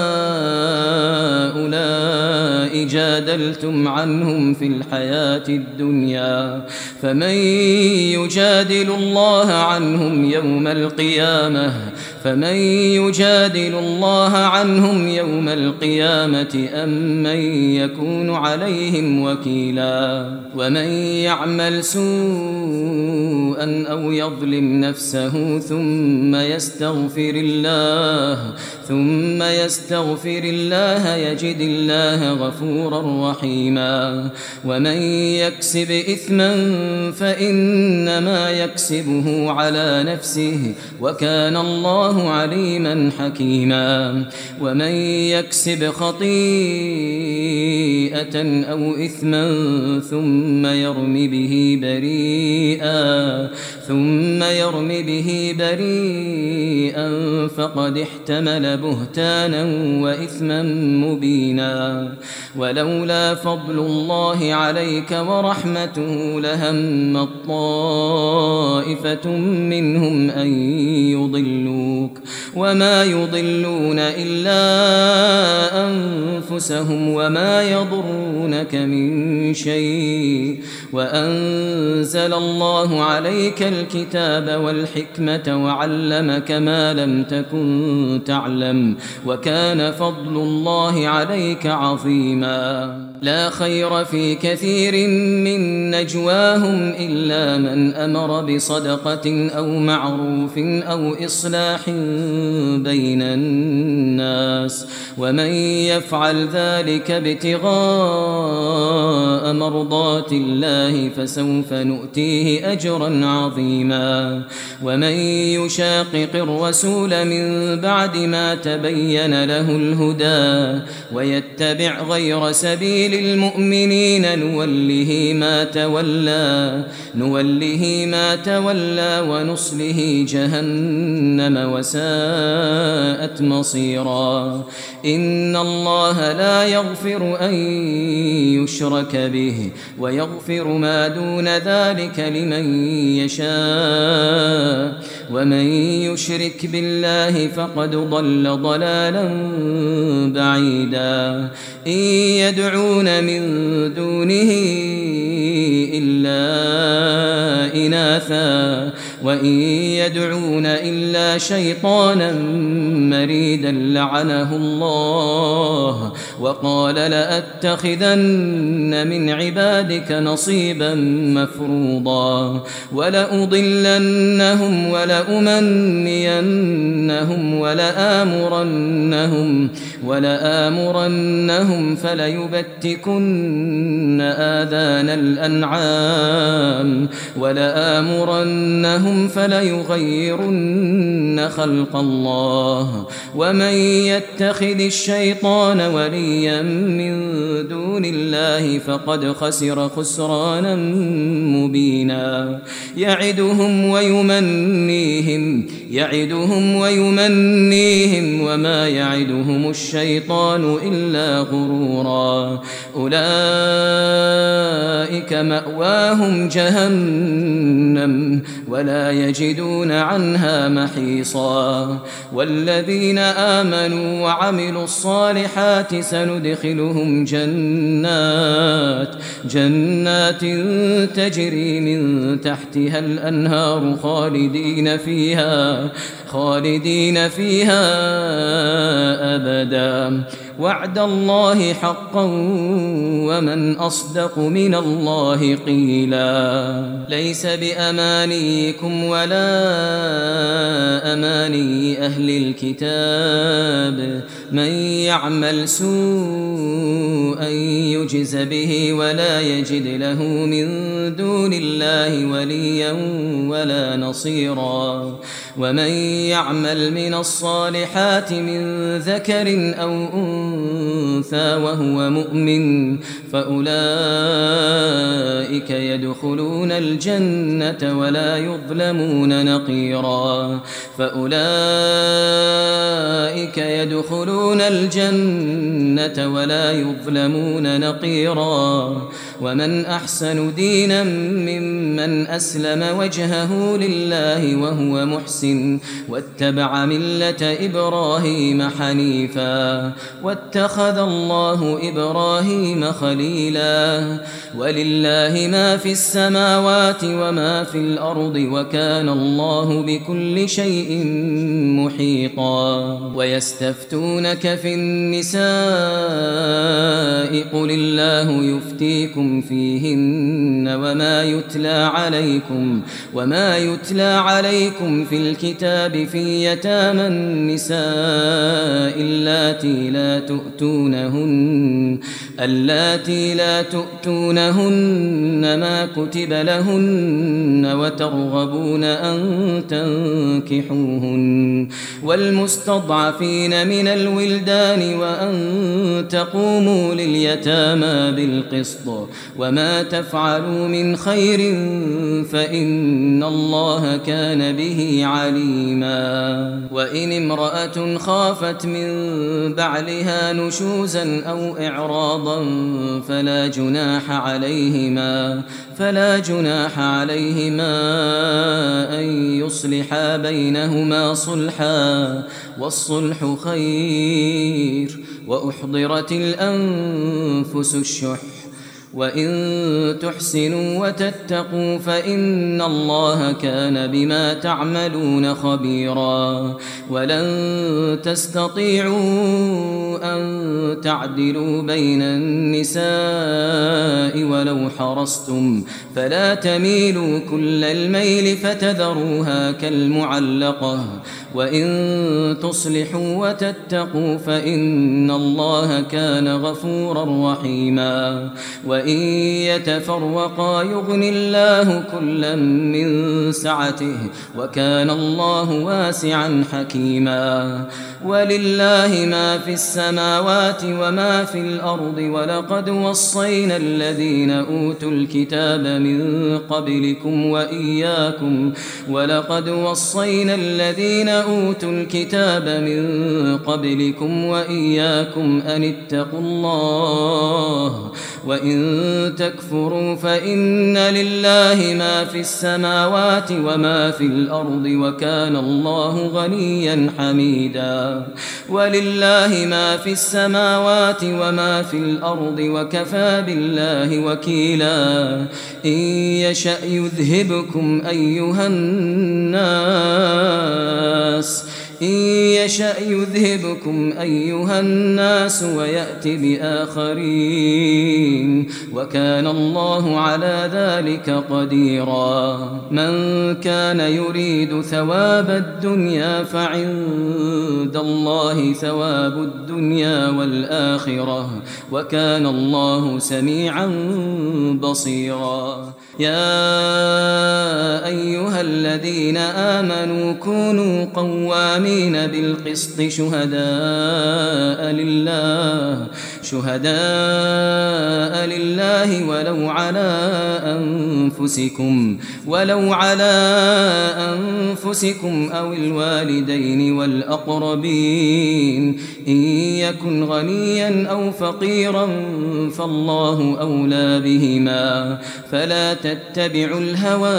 هؤلاء جادلتم عنهم في الحياة الدنيا فمن يجادل الله عنهم يوم القيامة فمن يجادل الله عنهم يوم القيامة أم من يكون عليهم وكيلا ومن يعمل سوءا أو يظلم نفسه ثم يستغفر الله ثم يستغفر الله يجد الله غفورا رحيما ومن يكسب إثما فإنما يكسبه على نفسه وكان الله عليما حكيما ومن يكسب خطيئة أو إثما ثم يرم به بريئا ثم يرم به بريئا فقد احتمل بهتانا وإثما مبينا ولولا فضل الله عليك ورحمته لهم طائفة منهم أن يضلوك وما يضلون إلا أنفسهم وما يضرونك من شيء وأنزل الله عليك الكتاب والحكمة وعلمك ما لم تكن تعلم وكان فضل الله عليك عظيما لا خير في كثير من نجواهم إلا من أمر بصدقة أو معروف أو إصلاح بين الناس ومن يفعل ذلك ابتغاء مرضات الله فسوف نؤتيه أجرا عظيما ومن يشاقق الرسول من بعد ما تبين له الهدى ويتبع غير سبيل المؤمنين نوله ما تولى نوله ما تولى ونصله جهنم وساءت مصيرا إن الله لا يغفر أن يشرك به ويغفر ما دون ذلك لمن يشاء ومن يشرك بالله فقد ضل ضلالا بعيدا إن يدعون من دونه إلا إناثا وإن يدعون إلا شيطانا مريدا لعنه الله وقال لأتخذن من عبادك نصيبا مفروضا ولأضلنهم ولأمنينهم ولآمرنهم ولآمرنهم فليبتكن آذان الأنعام ولآمرنهم فليغيرن خلق الله ومن يتخذ الشيطان وليا من دون الله فقد خسر خسرانا مبينا يعدهم ويمنيهم يعدهم ويمنيهم وما يعدهم الشيطان إلا غرورا أولئك مأواهم جهنم ولا يجدون عنها محيصا والذين آمنوا وعملوا الصالحات سندخلهم جنات جنات تجري من تحتها الأنهار خالدين فيها خالدين فيها أبدا وعد الله حقا ومن أصدق من الله قيلا ليس بأمانيكم ولا أماني أهل الكتاب من يعمل سوءا يجز به ولا يجد له من دون الله وليا ولا نصيرا ومن يعمل من الصالحات من ذكر أو أنثى وهو مؤمن فأولئك يدخلون الجنة ولا يظلمون نقيرا فأولئك يدخلون الجنة ولا يظلمون نقيرا ومن أحسن دينا ممن أسلم وجهه لله وهو محسن واتبع ملة إبراهيم حنيفا واتخذ الله إبراهيم خليلا ولله ما في السماوات وما في الأرض وكان الله بكل شيء محيطا ويستفتونك في النساء قل الله يفتيكم فيهن وما يتلى عليكم وما يتلى عليكم في الكتاب في يتامى النساء اللاتي لا تؤتونهن اللاتي لا تؤتونهن ما كتب لهن وترغبون أن تنكحوهن والمستضعفين من الولدان وأن تقوموا لليتامى بالقسط وما تفعلوا من خير فإن الله كان به عليما وإن امرأة خافت من بعلها نشوزا أو إعراضا فلا جناح عليهما فلا جناح عليهما أن يصلحا بينهما صلحا والصلح خير وأحضرت الأنفس الشح وإن تحسنوا وتتقوا فإن الله كان بما تعملون خبيرا ولن تستطيعوا أن تعدلوا بين النساء ولو حرصتم فلا تميلوا كل الميل فتذروها كالمعلقة وإن تصلحوا وتتقوا فإن الله كان غفورا رحيما وإن يتفرقا يغني الله كلا من سعته وكان الله واسعا حكيما ولله ما في السماوات وما في الأرض ولقد وصينا الذين أوتوا الكتاب من قبلكم وإياكم ولقد وصينا الذين أوتوا الكتاب من قبلكم وإياكم أن اتقوا الله وإن تكفروا فإن لله ما في السماوات وما في الأرض وكان الله غنيا حميدا ولله ما في السماوات وما في الأرض وكفى بالله وكيلا إن يشأ يذهبكم أيها الناس إن يشأ يذهبكم أيها الناس ويأت بآخرين وكان الله على ذلك قديرا من كان يريد ثواب الدنيا فعند الله ثواب الدنيا والآخرة وكان الله سميعا بصيرا يا أيها الذين آمنوا كونوا قوامين بالقسط شهداء لله شهداء لله ولو على أنفسكم ولو على أنفسكم أو الوالدين والأقربين إن يكن غنيا أو فقيرا فالله أولى بهما فلا تتبعوا الهوى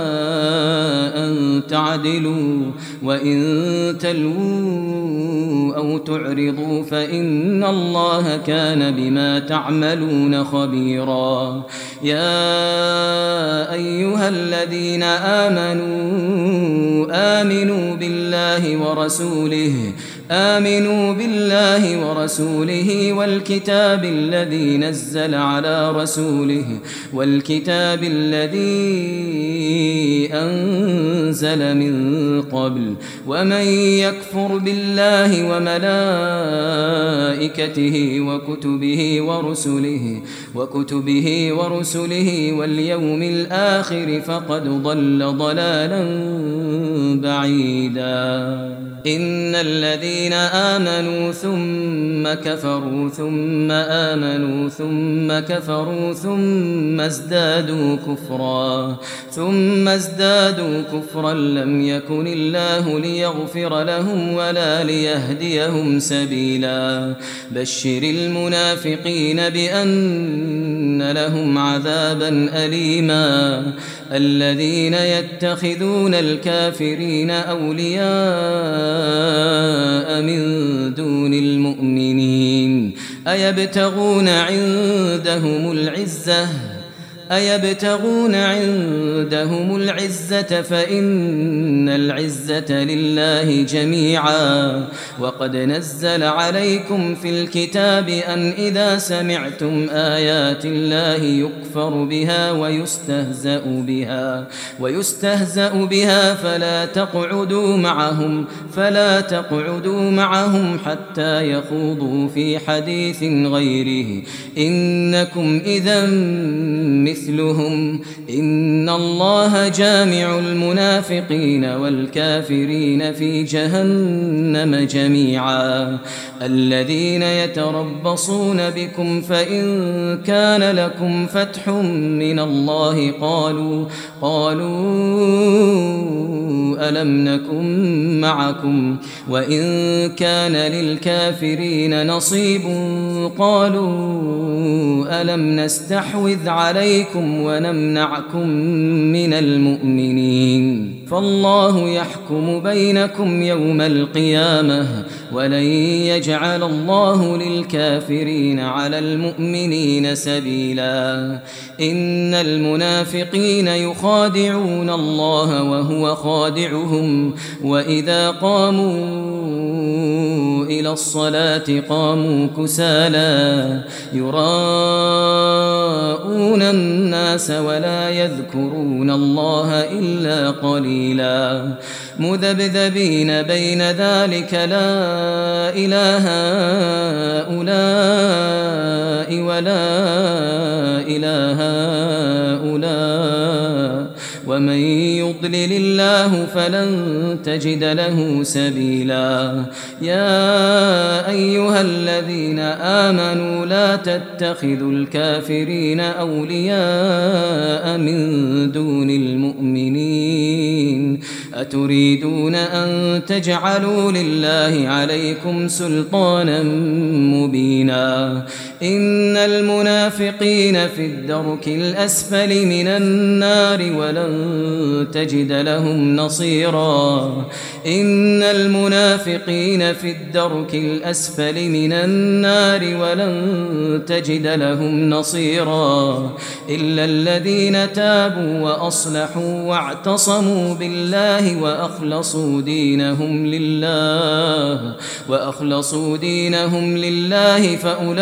أن تعدلوا وإن تلووا أو تعرضوا فإن الله كان بما تعملون خبيرا يا أيها الذين آمنوا آمنوا بالله ورسوله آمنوا بالله ورسوله والكتاب الذي نزل على رسوله والكتاب الذي أنزل من قبل ومن يكفر بالله وملائكته وكتبه ورسله وكتبه ورسله واليوم الآخر فقد ضل ضلالا بعيدا إن الذين آمنوا ثم كفروا ثم آمنوا ثم كفروا ثم ازدادوا كفرا ثم ازدادوا كفرا لم يكن الله ليغفر لهم ولا ليهديهم سبيلا بشر المنافقين بأن لهم عذابا أليما الذين يتخذون الكافرين أولياء من دون المؤمنين أيبتغون عندهم العزة أيبتغون عندهم العزة فإن العزة لله جميعا وقد نزل عليكم في الكتاب أن إذا سمعتم آيات الله يكفر بها ويستهزأ بها ويستهزأ بها فلا تقعدوا معهم فلا تقعدوا معهم حتى يخوضوا في حديث غيره إنكم إذا مثلهم إن الله جامع المنافقين والكافرين في جهنم جميعا الذين يتربصون بكم فإن كان لكم فتح من الله قالوا قالوا ألم نكن معكم وإن كان للكافرين نصيب قالوا ألم نستحوذ عليكم ونمنعكم من المؤمنين فالله يحكم بينكم يوم القيامة ولن يجعل الله للكافرين على المؤمنين سبيلا إن المنافقين يخادعون الله وهو خادعهم وإذا قاموا إلى الصلاة قاموا كسالى يراءون الناس ولا يذكرون الله إلا قليلا مذبذبين بين ذلك لا إله هؤلاء ولا إله هؤلاء ومن يضلل الله فلن تجد له سبيلا يا أيها الذين آمنوا لا تتخذوا الكافرين أولياء من دون المؤمنين أتريدون أن تجعلوا لله عليكم سلطانا مبينا إن المنافقين في الدرك الأسفل من النار ولن تجد لهم نصيرا إن المنافقين في الدرك الأسفل من النار ولن تجد لهم نصيرا إلا الذين تابوا وأصلحوا واعتصموا بالله وأخلصوا دينهم لله وأخلصوا دينهم لله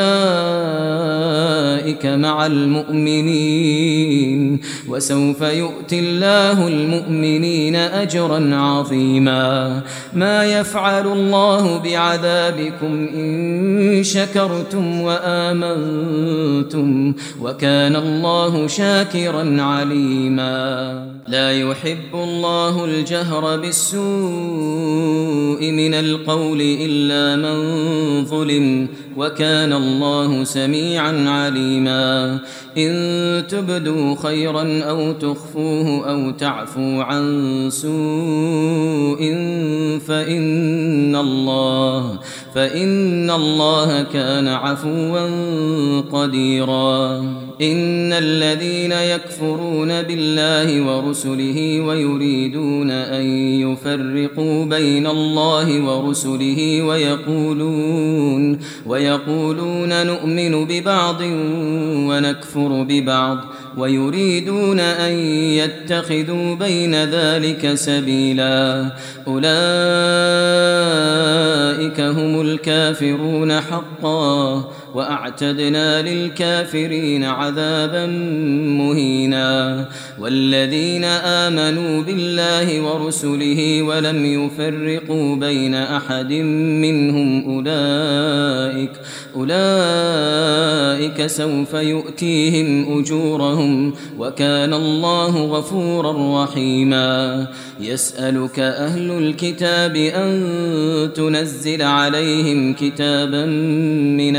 فأولئك مع المؤمنين وسوف يؤتي الله المؤمنين أجرا عظيما ما يفعل الله بعذابكم إن شكرتم وآمنتم وكان الله شاكرا عليما لا يحب الله الجهر بالسوء من القول إلا من ظلم وكان الله سميعا عليما إن تبدوا خيرا أو تخفوه أو تعفوا عن سوء فإن الله فإن الله كان عفوا قديرا إن الذين يكفرون بالله ورسله ويريدون أن يفرقوا بين الله ورسله ويقولون ويقولون نؤمن ببعض ونكفر ببعض ويريدون أن يتخذوا بين ذلك سبيلا أولئك هم الكافرون حقا وأعتدنا للكافرين عذابا مهينا والذين آمنوا بالله ورسله ولم يفرقوا بين أحد منهم أولئك أولئك سوف يؤتيهم أجورهم وكان الله غفورا رحيما يسألك أهل الكتاب أن تنزل عليهم كتابا من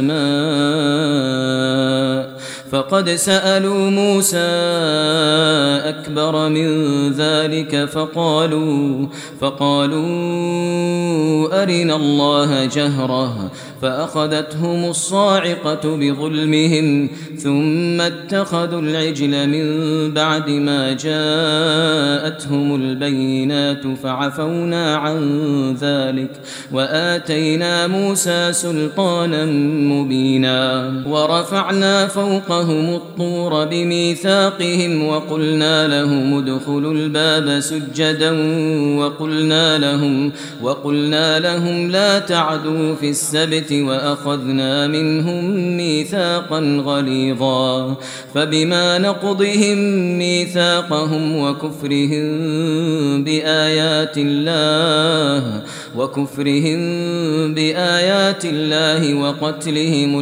السماء فقد سألوا موسى أكبر من ذلك فقالوا فقالوا أرنا الله جهرة فأخذتهم الصاعقة بظلمهم ثم اتخذوا العجل من بعد ما جاءتهم البينات فعفونا عن ذلك وآتينا موسى سلطانا مبينا ورفعنا فوقهم الطور بميثاقهم وقلنا لهم ادخلوا الباب سجدا وقلنا لهم وقلنا لهم لا تعدوا في السبت وأخذنا منهم ميثاقا غليظا فبما نقضهم ميثاقهم وكفرهم بآيات الله وكفرهم بآيات الله وقتلهم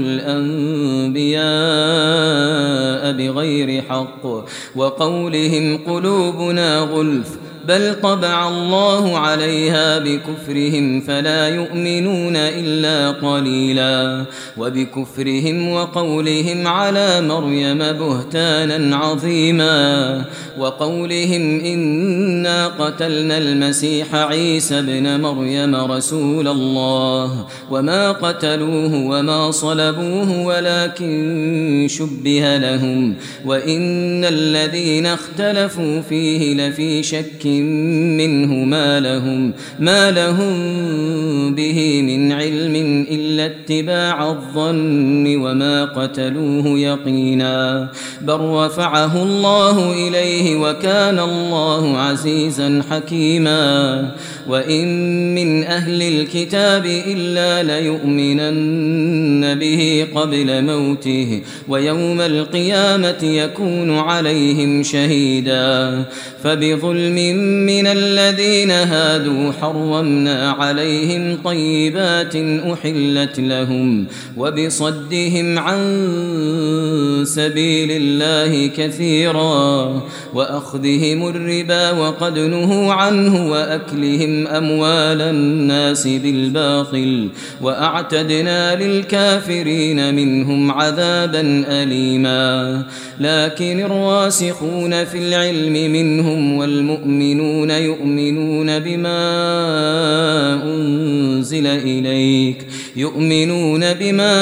الأنبياء بغير حق وقولهم قلوبنا غلف بل طبع الله عليها بكفرهم فلا يؤمنون إلا قليلا وبكفرهم وقولهم على مريم بهتانا عظيما وقولهم إنا قتلنا المسيح عيسى ابن مريم رسول الله وما قتلوه وما صلبوه ولكن شبه لهم وإن الذين اختلفوا فيه لفي شك منه ما لهم ما لهم به من علم إلا اتباع الظن وما قتلوه يقينا بل رفعه الله إليه وكان الله عزيزا حكيما وإن من أهل الكتاب إلا ليؤمنن به قبل موته ويوم القيامة يكون عليهم شهيدا فبظلم من الذين هادوا حرمنا عليهم طيبات أحلت لهم وبصدهم عن سبيل الله كثيرا وأخذهم الربا وقد نهوا عنه وأكلهم أموال الناس بالباطل وأعتدنا للكافرين منهم عذابا أليما لكن الراسخون في العلم منهم والمؤمنون يؤمنون بما أنزل إليك يؤمنون بما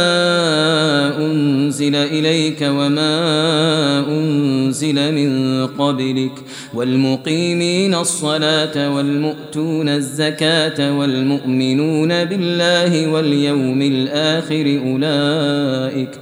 أنزل إليك وما أنزل من قبلك والمقيمين الصلاة والمؤتون الزكاة والمؤمنون بالله واليوم الآخر أولئك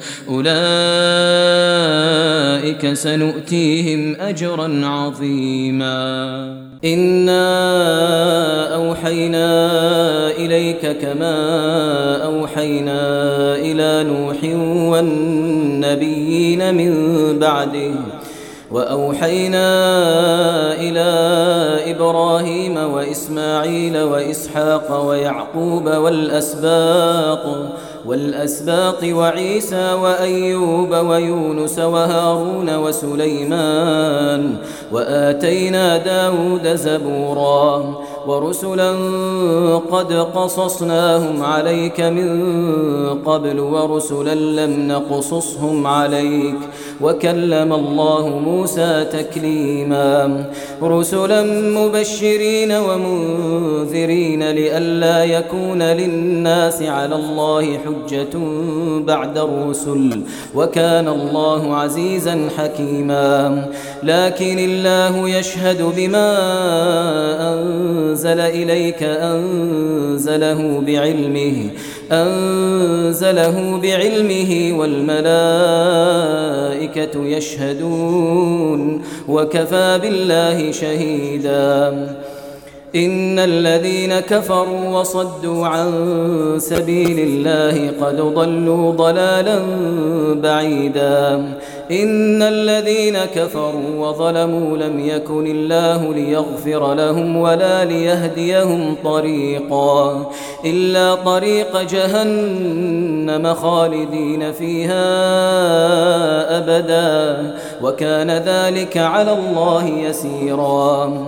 أولئك سنؤتيهم أجرا عظيما إنا أوحينا إليك كما أوحينا إلى نوح والنبيين من بعده وأوحينا إلى إبراهيم وإسماعيل وإسحاق ويعقوب والأسباط والأسباط وعيسى وأيوب ويونس وهارون وسليمان وآتينا داود زبورا ورسلا قد قصصناهم عليك من قبل ورسلا لم نقصصهم عليك وكلم الله موسى تكليما رسلا مبشرين ومنذرين لئلا يكون للناس على الله حجة بعد الرسل وكان الله عزيزا حكيما لكن الله يشهد بما أنزل إليك أنزله بعلمه أنزله بعلمه والملائكة يشهدون وكفى بالله شهيدا إن الذين كفروا وصدوا عن سبيل الله قد ضلوا ضلالا بعيدا إن الذين كفروا وظلموا لم يكن الله ليغفر لهم ولا ليهديهم طريقا إلا طريق جهنم خالدين فيها أبدا وكان ذلك على الله يسيرا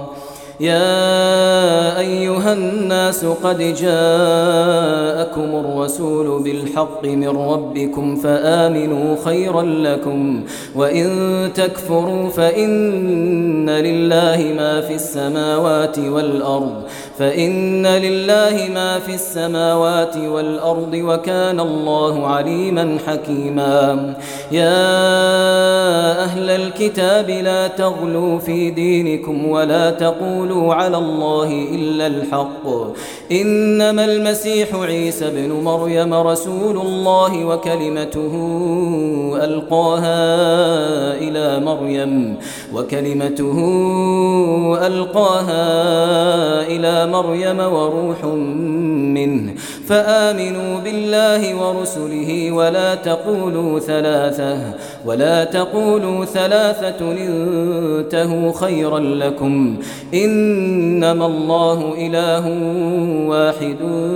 يا أيها الناس قد جاءكم الرسول بالحق من ربكم فآمنوا خيرا لكم وإن تكفروا فإن لله ما في السماوات والأرض فإن لله ما في السماوات والأرض وكان الله عليما حكيما يا أهل الكتاب لا تغلوا في دينكم ولا تقولوا على الله إلا الحق إنما المسيح عيسى ابن مريم رسول الله وكلمته ألقاها إلى مريم وكلمته ألقاها إلى مريم وروح منه فآمنوا بالله ورسله ولا تقولوا ثلاثة ولا تقولوا ثلاثة انتهوا خيرا لكم إنما الله إله واحد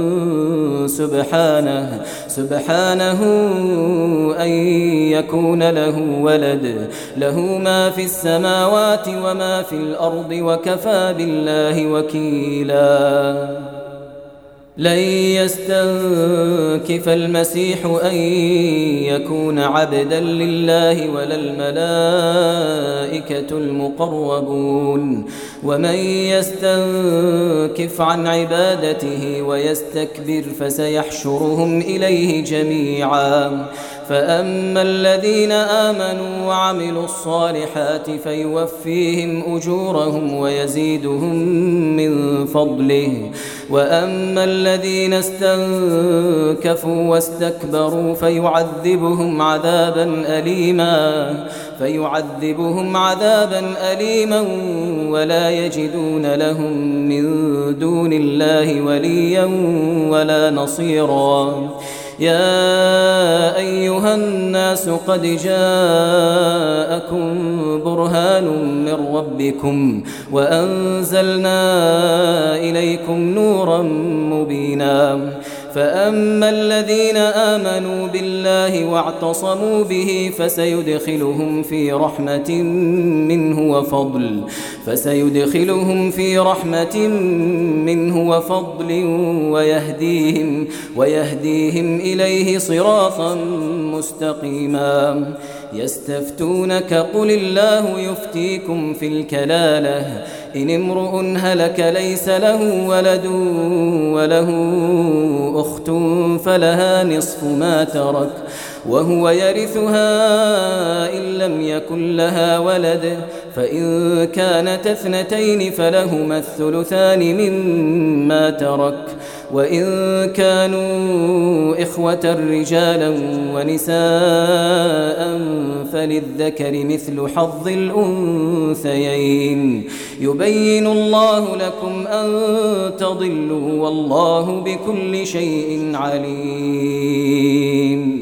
سبحانه سبحانه أن يكون له ولد له ما في السماوات وما في الأرض وكفى بالله وكيلا لن يستنكف المسيح أن يكون عبدا لله ولا الملائكة المقربون ومن يستنكف عن عبادته ويستكبر فسيحشرهم إليه جميعا فأما الذين آمنوا وعملوا الصالحات فيوفيهم أجورهم ويزيدهم من فضله وأما الذين استنكفوا واستكبروا فيعذبهم عذابا أليما فيعذبهم عذابا أليما ولا يجدون لهم من دون الله وليا ولا نصيرا يا أيها الناس قد جاءكم برهان من ربكم وأنزلنا إليكم نورا مبينا فأما الذين آمنوا بالله واعتصموا به فسيدخلهم في رحمة منه وفضل فسيدخلهم في رحمة منه وفضل ويهديهم ويهديهم إليه صراطا مستقيما يستفتونك قل الله يفتيكم في الكلالة إن امرؤ هلك ليس له ولد وله أخت فلها نصف ما ترك وهو يرثها إن لم يكن لها ولد فإن كانت اثنتين فلهما الثلثان مما ترك وإن كانوا إخوة رجالا ونساء فللذكر مثل حظ الأنثيين يبين الله لكم أن تضلوا والله بكل شيء عليم.